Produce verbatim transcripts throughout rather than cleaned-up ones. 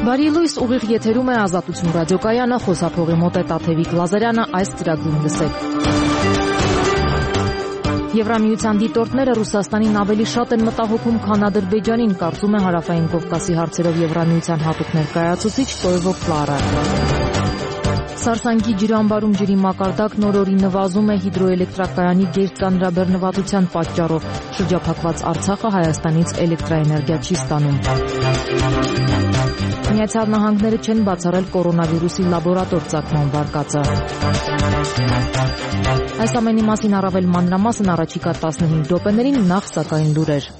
Բարի լույս, ուղիղ եթերում է Ազատություն ռադիոկայանը, խոսափողի մոտ է Տաթևիկ Լազարյանը, այս ծրագրում լսեք։ Եվրամիության դիտորդները Ռուսաստանին ավելի շատ են մտահոգում, քան Ադրբեջանին, կարծում է Հարավային Կովկասի հարցերով Եվրամիության հատուկ ներկայացուցիչ Տոևո Կլարա։ Սարսանգի ջրամբարում ջրի մակարդակն օր-օրի նվազում է հիդրոէլեկտրակայանի գերծանրաբեռնվածության պատճառով։ Շրջափակված Արցախը Հայաստանից էլեկտրաէներգիա չի ստանում։ Միացյալ Նահանգները չեն բացառել կորոնավիրուսի լաբորատոր ծագման վարկածը։ Այս ամենի մասին առավել մանրամասն առաջիկա տասնհինգ րոպեներին, նախ սակայն լուրեր։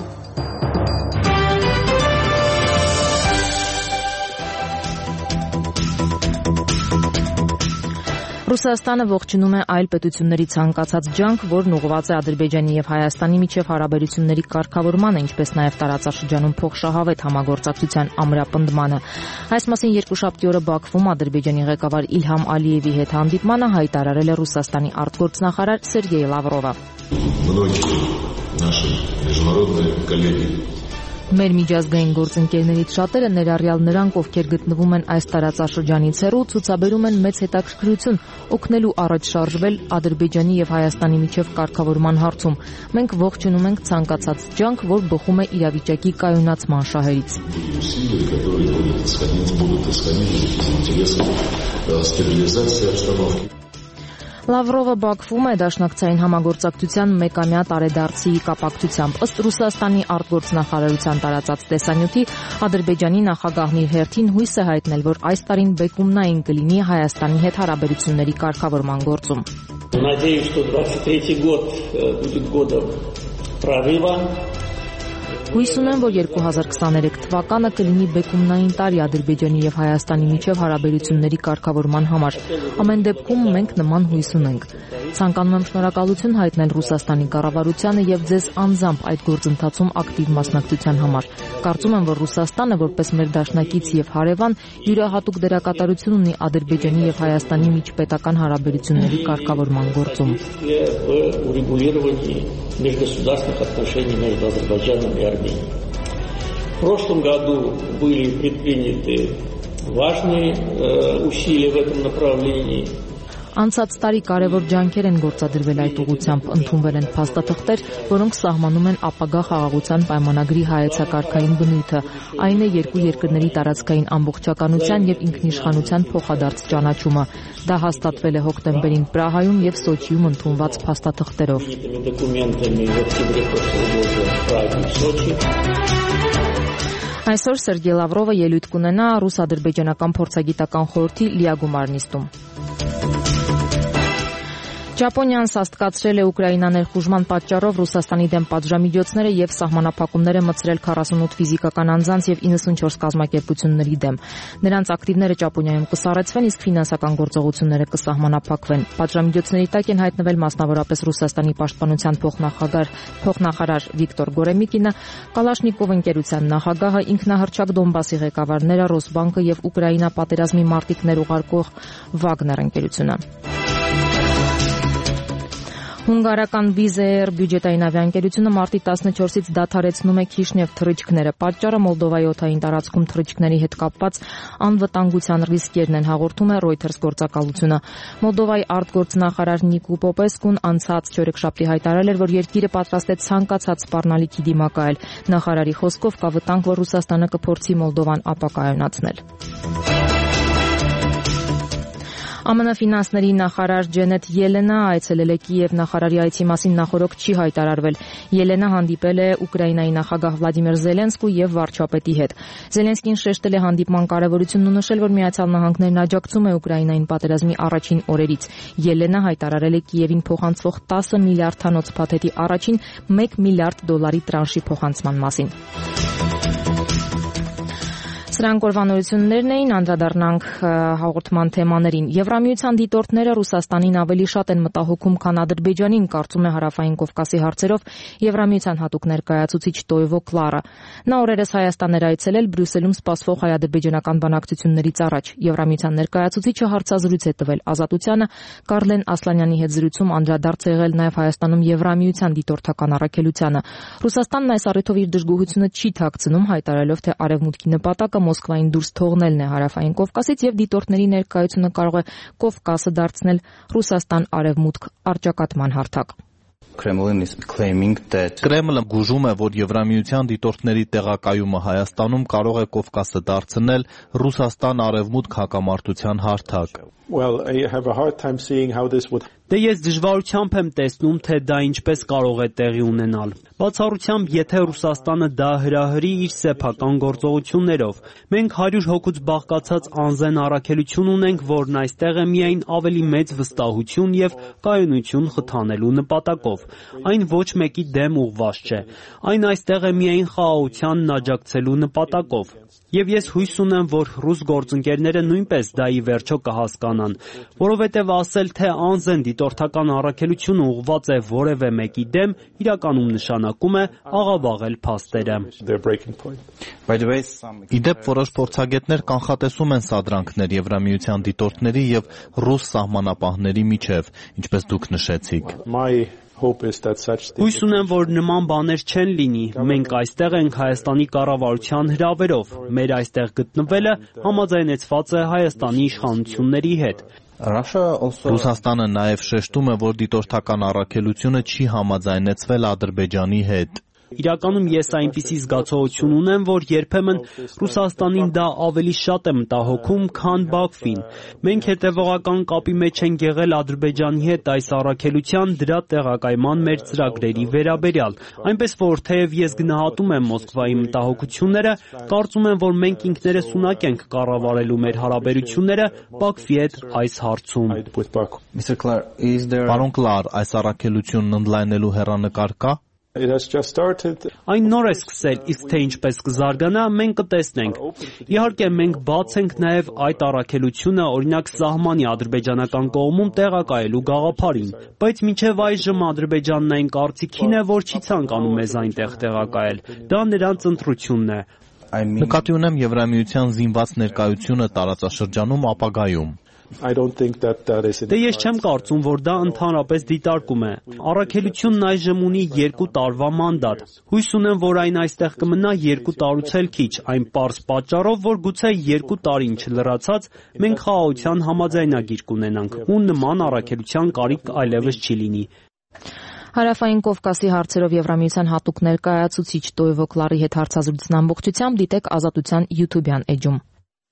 Ռուսաստանը ողջունում է այլ պետությունների ցանկացած ջանք, որն ուղղված է Ադրբեջանի եւ Հայաստանի միջև հարաբերությունների կարգավորմանը, ինչպես նաեւ տարածաշրջանում փոխշահավետ համագործակցության ամրապնդմանը։ Այս մասին երկուշաբթի օրը Բաքվում Ադրբեջանի ղեկավար Իլհամ Ալիևի հետ հանդիպմանը հայտարարել է Ռուսաստանի արտգործնախարար Սերգեյ Լավրովը։ Մեր միջազգային գործընկերներից շատերը, ներառյալ նրանք, ովքեր գտնվում են այս տարածաշրջանից հեռու, ցուցաբերում են մեծ հետաքրքրություն օգնելու առաջ շարժվել Ադրբեջանի եւ Հայաստանի միջև կարգավորման հարցում։ Մենք ողջունում ենք ցանկացած ջանք, որ բխում է իրավիճակի կայունացման շահերից։ Լավրովը Բաքվում է դաշնակցային համագործակցության մեկամյա տարեդարձի կապակցությամբ։ Ըստ Ռուսաստանի արտգործնախարարության տարածած տեսանյութի, Ադրբեջանի նախագահն իր հերթին հույս է հայտնել, որ այս տարին բեկումնային կլինի Հայաստանի հետ հարաբերությունների կարգավորման գործում։ Հույս ունեմ, որ երկու հազար քսաներեք թվականը կլինի բեկումնային տարի Ադրբեջանի եւ Հայաստանի միջև հարաբերությունների կարգավորման համար։ Ամեն դեպքում մենք նման հույս ունենք։ Ցանկանում եմ շնորհակալություն հայտնել Ռուսաստանի կառավարությանը եւ ձեզ անձամբ այդ գործընթացում ակտիվ մասնակցության համար։ Կարծում եմ, որ Ռուսաստանը, որպես մեր դաշնակից եւ հարևան, յուրահատուկ դերակատարություն ունի Ադրբեջանի եւ Հայաստանի միջպետական հարաբերությունների կարգավորման գործում։ Межгосударственных отношений между Азербайджаном и Арменией. В прошлом году были предприняты важные э, усилия в этом направлении. Անցած տարի կարևոր ջանքեր են գործադրվել այդ ուղղությամբ, ընդունվել են փաստաթղթեր, որոնք սահմանում են ապագա խաղաղության պայմանագրի հայեցակարգային բնույթը, այն է երկու երկրների տարածքային ամբողջականության եւ ինքնիշխանության փոխադարձ ճանաչումը։ Դա հաստատվել է հոկտեմբերին Պրահայում եւ Սոչիում ընդունված փաստաթղթերով։ Այսօր Սերգեյ Լավրովը ելույթ կունենա ռուս-ադրբեջանական փորձագիտական խորհրդի լիագումար նիստում։ Ճապոնիան սաստկացրել է Ուկրաինա ներխուժման պատճառով Ռուսաստանի դեմ պատժամիջոցները եւ սահմանափակումները մտցրել քառասունութ ֆիզիկական անձանց եւ իննսունչորս կազմակերպությունների դեմ։ Նրանց ակտիվները Ճապոնիայում կսառեցվեն, իսկ ֆինանսական գործողությունները կսահմանափակվեն։ Պատժամիջոցների տակ են հայտնվել մասնավորապես Ռուսաստանի պաշտպանության փոխնախագահ փոխնախարար Վիկտոր Գորեմիկինը, Կալաշնիկով ընկերության նախագահը, ինքնահռչակ Դոնբասի ղեկավարները, Ռոսբանկը եւ Ուկրաինա պատերազմի մարտիկներ ուղարկող Վագներ ընկերությունը։ Հունգարական Wizz Air բյուջետային ավիաընկերությունը մարտի տասնչորսից դադարեցնում է Քիշնև թռիչքները։ Պատճառը Մոլդովայի օդային տարածքում թռիչքների հետ կապված անվտանգության ռիսկերն են, հաղորդում է Reuters գործակալությունը։ Մոլդովայի արտգործնախարար Նիկո Պոպեսկուն անցած չորեքշաբթի հայտարարել էր, որ երկիրը պատրաստ է ցանկացած սպառնալիքի դիմակայել։ Նախարարի խոսքով կա վտանգ, որ Ռուսաստանը կփորձի Մոլդովան ապակայունացնել։ ԱՄՆ ֆինանսների նախարար Ջենեթ Ելենը այցելել է Կիև, նախարարի այցի մասին նախորոք չի հայտարարվել։ Ելենը հանդիպել է Ուկրաինայի նախագահ Վլադիմիր Զելենսկու եւ վարչապետի հետ։ Զելենսկին շեշտել է հանդիպման կարեւորությունն ու նշել, որ Միացյալ Նահանգներն աջակցում է Ուկրաինային պատերազմի առաջին օրերից։ Ելենը հայտարարել է Կիևին փոխանցվող տասը միլիարդանոց փաթեթի առաջին մեկ միլիարդ դոլարի տրանշի փոխանցման մասին։ Սրանք օրվանորություններն էին, անդրադառնանք հաղորդման թեմաներին։ Եվրամիության դիտորդները Ռուսաստանին ավելի շատ են մտահոգում, քան Ադրբեջանին, կարծում է Հարավային Կովկասի հարցերով Եվրամիության հատուկ ներկայացուցիչ Տոևո Կլարա։ Նա օրերս Հայաստան էր այցելել Բրյուսելում սպասվող հայ-ադրբեջանական բանակցություններից առաջ։ Եվրամիության ներկայացուցիչը հարցազրույց է տվել Ազատությանը, Կարլեն Ասլանյանի հետ զրույցում անդրադարձ է եղել նաև Հայաստանում Եվրամիության դիտորդական առաքելությանը։ Ռուսաստանն այս առիթով իր դժգոհությունը չի թաքցնում, հայտարարելով, թե Արևմուտքի նպատակը Մոսկվային դուրս թողնելն է Հարավային Կովկասից եւ դիտորդների ներկայությունը կարող է Կովկասը դարձնել Ռուսաստան-Արևմուտք առճակատման հարթակ։ Կրեմլը գուժում է, որ Եվրամիության դիտորդների տեղակայումը Հայաստանում կարող է Կովկասը դարձնել Ռուսաստան-Արևմուտք հակամարտության հարթակ։ Well, I have a hard time seeing how this would Դե ես դժվարությամբ եմ տեսնում, թե դա ինչպես կարող է տեղի ունենալ։ Բացառությամբ, եթե Ռուսաստանը դա հրահրի իր սեփական գործողություններով։ Մենք հարյուր հոգուց բաղկացած անզեն առաքելություն ունենք, որն այստեղ է միայն ավելի մեծ վստահություն եւ կայունություն խթանելու նպատակով։ Այն ոչ մեկի դեմ ուղղված չէ։ Այն այստեղ է միայն խաղաղությանն աջակցելու նպատակով։ Եվ ես հույս ունեմ, որ ռուս գործընկերները նույնպես դա ի վերջո կհասկանան, որովհետև ասել, թե անզեն դիտորդական առաքելությունը ուղղված է որևէ մեկի դեմ, իրականում նշանակում է աղավաղել փաստերը։ Իդեպ որոշ փորձագետներ կանխատեսում են սադրանքներ Եվրամիության դիտորդների եւ ռուս սահմանապահների միջև, ինչպես դուք նշեցիք։ Հույս ունեմ, որ նման բաներ չեն լինի։ Մենք այստեղ ենք Հայաստանի կառավարության հրավերով։ Մեր այստեղ գտնվելը համաձայնեցված է Հայաստանի իշխանությունների հետ։ Ռուսաստանը նաև շեշտում է, որ դիտորդական առաքելությունը չի համաձայնեցվել Ադրբեջանի հետ։ Իրականում ես այնպիսի զգացողություն ունեմ, որ երբեմն Ռուսաստանին դա ավելի շատ է մտահոգում, քան Բաքվին։ Մենք հետևողական կապի մեջ ենք եղել Ադրբեջանի հետ այս առաքելության դրա տեղակայման մեր ծրագրերի վերաբերյալ։ Այնպես որ թեև ես գնահատում եմ Մոսկվայի մտահոգությունները, կարծում եմ, որ մենք ինքներս ունակ ենք կառավարելու մեր հարաբերությունները Բաքվի հետ այս հարցում։ Պարոն Կլար, այս առաքելությունն ընդլայնելու հեռանկար կա։ Այն նոր է սկսել, իսկ թե ինչպես կզարգանա, մենք կտեսնենք։ Իհարկե, մենք բաց ենք նաև այդ առաքելությունը, օրինակ սահմանի ադրբեջանական կողմում տեղակայելու գաղափարին, բայց մինչև այժմ Ադրբեջանն այն կարծիքին է, որ չի ցանկանում մեզ այնտեղ տեղակայել։ Դա նրանց ընտրությունն է։ Նկատի ունեմ Եվրամիության զինված ներկայությունը տարածաշրջանում ապագայում։ Դե ես չեմ կարծում, որ դա ընդհանրապես դիտարկում է։ Առաքելությունն այժմ ունի երկու տարվա մանդատ։ Հույս ունեմ, որ այն այստեղ կմնա երկու տարուց էլ քիչ, այն պարզ պատճառով, որ գուցե երկու տարին չլրացած մենք խաղաղության համաձայնագիր կունենանք, ու նման առաքելության կարիք այլևս չի լինի։ Հարավային Կովկասի հարցերով Եվրամիության հատուկ ներկայացուցիչ Տոյվո Կլարի հետ հարցազրույցն ամբողջությամբ դիտեք Ազատության YouTube-յան էջում։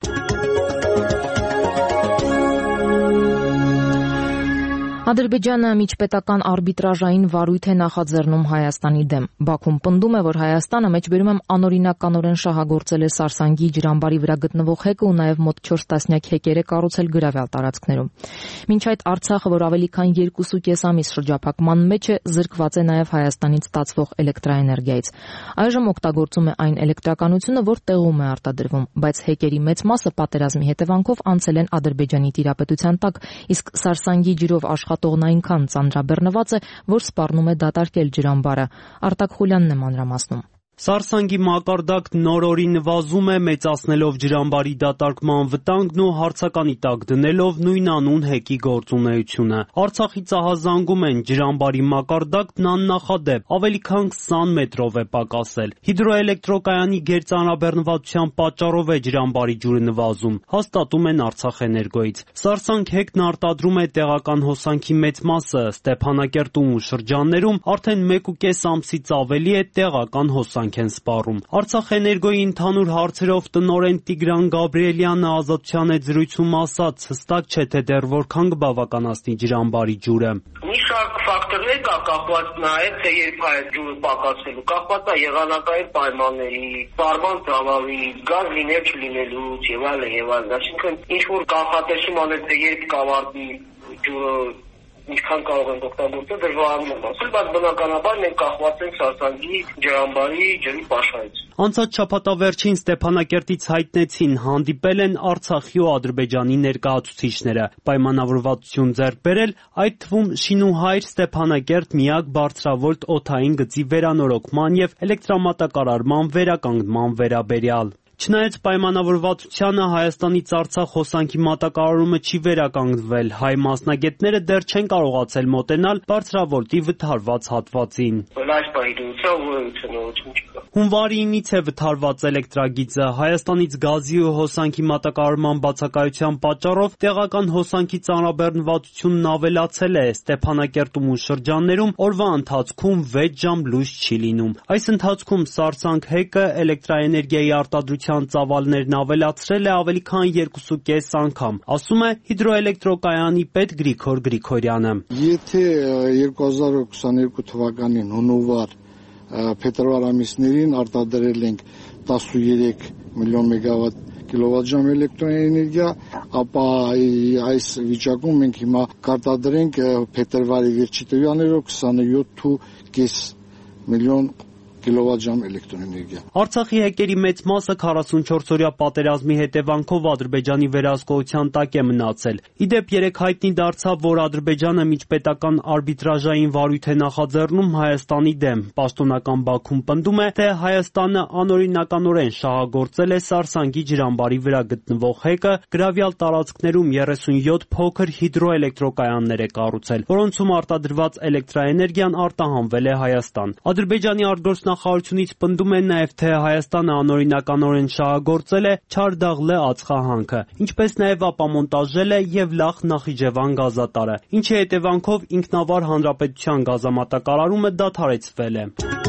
Ադրբեջանը միջպետական արբիտրաժային վարույթ է նախաձեռնում Հայաստանի դեմ։ Բաքուն պնդում է, որ Հայաստանը մեջբերում է անօրինականորեն շահագործել է Սարսանգի ջրամբարի վրա գտնվող հեկը ու նաև մոտ չորս տասնյակ հեկեր է կառուցել գրավյալ տարածքներում։ Մինչ այդ Արցախը, որ ավելի քան երկու կես ամիս շրջափակման մեջ է, զրկված է նաև Հայաստանից ստացվող էլեկտրաէներգիայից։ Այժմ օգտագործում է այն էլեկտրականությունը, որ տեղում է արտադրվում, բայց հեկերի մեծ մասը պատերազմի հետևանքով անցել են Ադրբեջանի տիրապետության տակ, իսկ Սարսանգի ջրով աշխատողն այնքան ծանրաբեռնված է, որ սպառնում է դատարկել ջրամբարը։ Արտակ Խուլյանն է մանրամասնում։ Սարսանգի մակարդակն նոր-օրի նվազում է, մեծացնելով ջրամբարի դատարկման վտանգն ու հարցականի տակ դնելով նույնանուն հեկի գործունեությունը։ Արցախի ծահազանգում են, ջրամբարի մակարդակն աննախադեպ, ավելի քան քսան մետրով է պակասել։ Հիդրոէլեկտրոկայանի գերծանրաբեռնվածության պատճառով է ջրամբարի ջուրը նվազում, հաստատում են Արցախէներգոյից։ Սարսանգ հեկն արտադրում է տեղական հոսանքի մեծ մասը, Ստեփանակերտում ու շրջաններում արդեն մեկ ու կես ամսից ավելի է տեղական հոսանք են սպառում։ Արցախէներգոյի ընդհանուր հարցերով տնօրեն Տիգրան Գաբրիելյանը Ազատության հետ զրույցում ասաց, հստակ չէ թե դեռ որքան կբավականացնի ջրամբարի ջուրը։ Մի շարք ֆակտորներ կա կախված նաև թե երբ է ջուրը պակասելու, կախված է եղանակային պայմանների, սպառման ծավալի, գազ լինել չլինելուց եւ այլն եւ այլն։ Այսինքն ինչ որ կանխատեսում անել թե երբ կավարտի ջուրը ինչքան կարող ենք օգտագործել դժվարանում է ասել, բայց բնականաբար մենք կախված ենք Սարսանգի ջրամբարի ջրի պաշարից։ Անցած շաբաթավերջին Ստեփանակերտից հայտնեցին, հանդիպել են Արցախի ու Ադրբեջանի ներկայացուցիչները, պայմանավորվածություն ձեռք բերել, այդ թվում Շինուհայր Ստեփանակերտ միակ բարձրավոլտ օդային գծի վերանորոգման եւ էլեկտրամատակարարման վերականգնման վերաբերյալ։ Չնայած պայմանավորվածությանը Հայաստանից Արցախ հոսանքի մատակարարումը չի վերականգնվել, հայ մասնագետները դեռ չեն կարողացել մոտենալ բարձրավոլտի վթարված հատվածին։ Հունվարինից է վթարված էլեկտրագիծը։ Հայաստանից գազի ու հոսանքի մատակարարման բացակայության պատճառով տեղական հոսանքի ծանրաբեռնվածությունն ավելացել է։ Ստեփանակերտում ու շրջաններում օրվա ընթացքում վեց ժամ լույս չի լինում։ Այս ընթացքում Սարսանք ՀԵԿ-ը էլեկտրաէներգիայի արտադրության ծավալներն ավելացրել է ավելի քան երկուսուկես անգամ, ասում է հիդրոէլեկտրոկայանի պետ Գրիգոր Գրիգորյանը։ Եթե երկու հազար քսաներկու թվականին հունվար փետրվար ամիսներին արտադրել ենք տասնուերեք միլիոն մեգավատ կիլովատժամ էլեկտրոէներգիա, ապա այս վիճակում մենք հիմա կարտադրենք փետրվարի վերջի տվյալներով քսաներեք կես միլիոն կիլովատժամ էլեկտրոէներգիա։ Արցախի հեկերի մեծ մասը քառասունչորսօրյա պատերազմի հետևանքով Ադրբեջանի վերահսկողության տակ է մնացել։ Իդեպ երեկ հայտնի դարձավ, որ Ադրբեջանը միջպետական արբիտրաժային վարույթ է նախաձեռնում Հայաստանի դեմ։ Պաշտոնական Բաքուն պնդում է, թե Հայաստանը անօրինականորեն շահագործել է Սարսանգի ջրամբարի վրա գտնվող հեկը, գրավյալ տարածքներում երեսունյոթ փոքր հիդրոէլեկտրոկայաններ է կառուցել, որոնցում արտադրված էլեկտրաէներգիան արտահանվել է Հայաստան։ Ադրբեջանի արտգործնախարարությունից պնդում են նաև, թե Հայաստանը անօրինականորեն շահագործել է Չարդաղլե ածխահանքը, ինչպես նաև ապամոնտաժել է Եվլախ Նախիջևան գազատարը, ինչի հետևանքով ինքնավար հանրապետության գազամատակարարումը դադարեցվել է։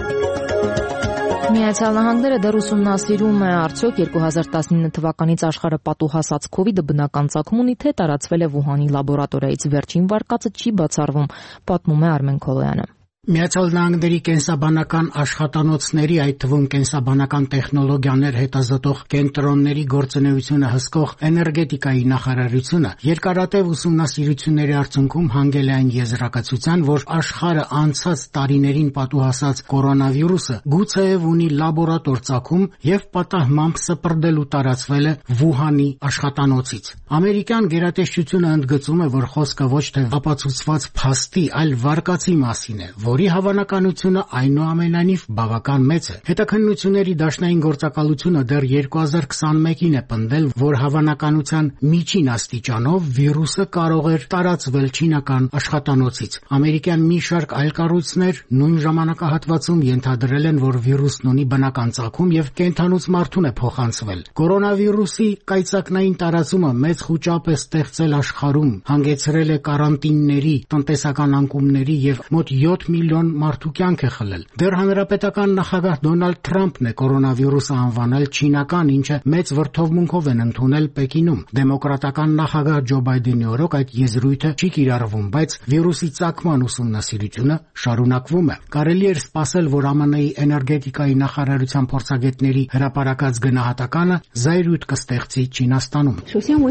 Միացյալ Նահանգները դեռ ուսումնասիրում է արդյոք երկու հազար տասնինը թվականից աշխարհը պատուհասած քովիդը բնական ծագում ունի, թե տարածվել է Վուհանի լաբորատորիայից։ Վերջին վարկածը չի բացառվում, պատմում է Արմեն Քոլոյանը։ Միացյալ Նահանգների կենսաբանական աշխատանոցների, այդ թվում կենսաբանական տեխնոլոգիաներ հետազոտող կենտրոնների գործունեությունը հսկող էներգետիկայի նախարարությունը երկարատև ուսումնասիրությունների արդյունքում հանգել է այն եզրակացության, որ աշխարհը անցած տարիներին պատուհասած կորոնավիրուսը գուցեև ունի լաբորատոր ծագում եւ պատահմամբ սպրդելու տարածվել է Վուհանի աշխատանոցից։ Ամերիկյան գերատեսչությունը ընդգծում է, որ խոսքը ոչ թե ապացուցված փաստի, այլ վարկածի մասին է, որի հավանականությունը այնուամենայնիվ բավական մեծ է։ Հետաքննությունների դաշնային գործակալությունը դեռ երկու հազար քսաներկուին է պնդել, որ հավանականության միջին աստիճանով վիրուսը կարող էր տարածվել չինական աշխատանոցից։ Ամերիկյան մի շարք այլ կառույցներ նույն ժամանակահատվածում ենթադրել են, որ վիրուսն ունի բնական ծագում եւ կենդանուց մարդուն է փոխանցվել։ Կորոնավիրուսի կայծակնային տարածումը մեծ խուճապ է ստեղծել աշխարհում, հանգեցրել է կարանտինների, տնտեսական անկումների եւ մոտ յոթ միլիոն մարդու կյանք է խլել։ Դեռ հանրապետական նախագահ Դոնալդ Թրամփն է կորոնավիրուսը անվանել չինական, ինչը մեծ վրդովմունքով են ընդունել Պեկինում։ Դեմոկրատական նախագահ Ջո Բայդենի օրոք այդ եզրույթը չի կիրառվում, բայց վիրուսի ծագման ուսումնասիրությունը շարունակվում է։ Կարելի էր սպասել, որ ԱՄՆ-ի էներգետիկայի նախարարության փորձագետների հրապարակած գնահատականը զայրույթ կստեղծի Չինաստանում։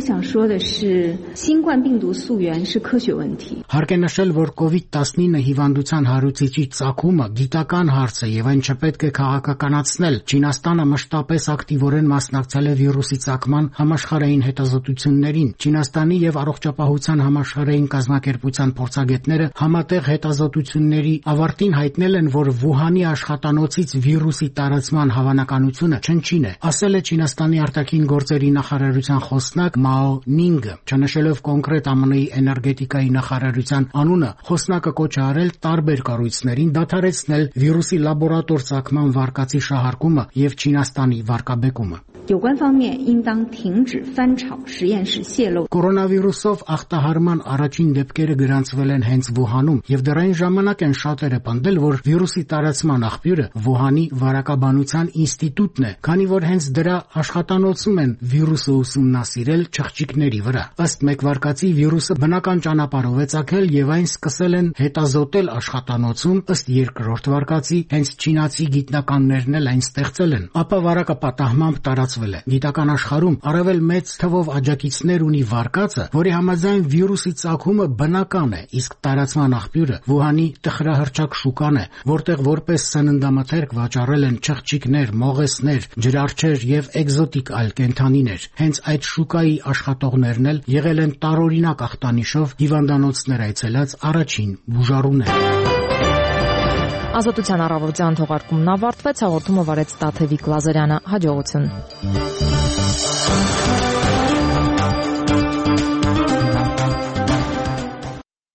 Հարկ է նշել, որ կովիդ տասնինը հիվանդության հարուցիչի ծագումը գիտական հարց է եւ այն չպետք է քաղաքականացնել։ Չինաստանը մշտապես ակտիվորեն մասնակցել է վիրուսի ծագման համաշխարհային հետազոտություններին։ Չինաստանի եւ առողջապահության համաշխարհային կազմակերպության փորձագետները համատեղ հետազոտությունների ավարտին հայտնել են, որ Վուհանի աշխատանոցից վիրուսի տարածման հավանականությունը չնչին է, ասել է Չինաստանի արտաքին գործերի նախարարության խոսնակ Մաո Նինգը։ Չնշելով կոնկրետ ԱՄՆ-ի էներգետիկայի նախարարության անունը, խոսնակը կոչ է արել տարբեր կառույցներին դադարեցնել վիրուսի լաբորատոր ծագման վարկածի շահարկումը եւ Չինաստանի վարկաբեկումը։ Կորոնավիրուսով ախտահարման առաջին դեպքերը գրանցվել են հենց Վուհանում եւ դեռ այն ժամանակ են շատերը պնդել, որ վիրուսի տարածման աղբյուրը Վուհանի վարակաբանության ինստիտուտն է, քանի որ հենց դրա աշխատանոցում են վիրուսը ուսումնասիրել չղջիկների վրա։ Ըստ մեկ վարկածի վիրուսը բնական ճանապարհով է ծագել եւ այն սկսել են հետազոտել աշխատանոցում, ըստ երկրորդ վարկածի հենց չինացի գիտնականներն էլ այն ստեղծել են, ապա վարակը պատահմամբ տարածվել է։ Գիտական աշխարհում առավել մեծ թվով աջակիցներ ունի վարկածը, որի համաձայն վիրուսի ծագումը բնական է, իսկ տարածման աղբյուրը Վուհանի տխրահռչակ շուկան է, որտեղ որպես սննդամթերք վաճառել են չղջիկներ, մողեսներ, ջրարչեր եւ էկզոտիկ այլ կենդանիներ։ Հենց այդ շուկայի աշխատողներն էլ եղել են տարօրինակ ախտանիշով հիվանդանոցներ այցելած առաջին բուժառուները։ Ազատության առավոտյան թողարկումն ավարտվեց, հաղորդումը վարեց Տաթևիկ Լազարյանը։ Հաջողություն։